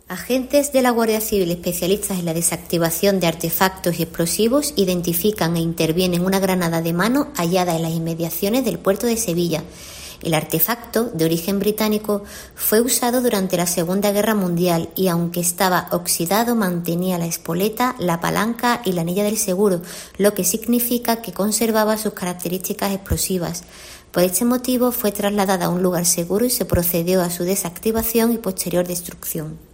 Agentes de la Guardia Civil especialistas en la desactivación de artefactos explosivos identifican e intervienen una granada de mano hallada en las inmediaciones del puerto de Sevilla. El artefacto, de origen británico, fue usado durante la Segunda Guerra Mundial y, aunque estaba oxidado, mantenía la espoleta, la palanca y la anilla del seguro, lo que significa que conservaba sus características explosivas. Por este motivo fue trasladada a un lugar seguro y se procedió a su desactivación y posterior destrucción.